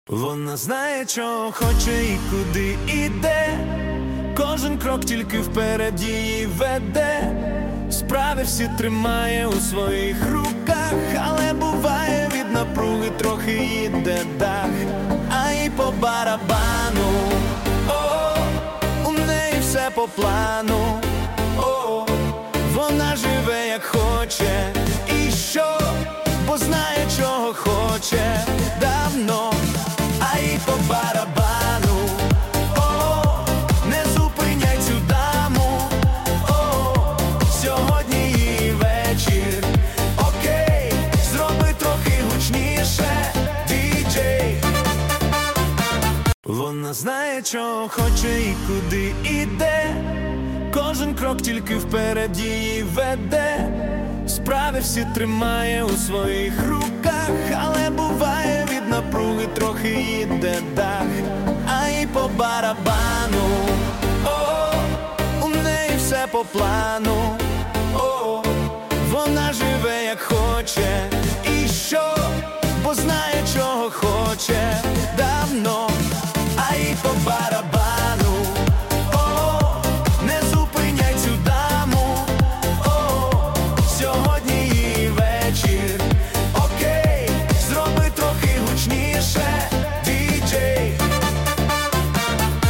Вона знає, чого хоче і куди іде, кожен крок тільки вперед її веде. Справи всі тримає у своїх руках, але буває від напруги трохи їде дах. А їй по барабану, о, у неї все по плану, о, вона живе як хоче. І що? Бо знає, чого хоче давно. А їй по барабану, о, не зупиняй цю даму, о, сьогодні її вечір, окей, зроби трохи гучніше, діджей. Вона знає, чого хоче і куди іде, кожен крок тільки вперед її веде. Справи всі тримає у своїх руках, але буває від напруги трохи їде дах. А їй по барабану, о, у неї все по плану, о, вона живе як хоче. І що? Бо знає, чого хоче давно. А їй по барабану.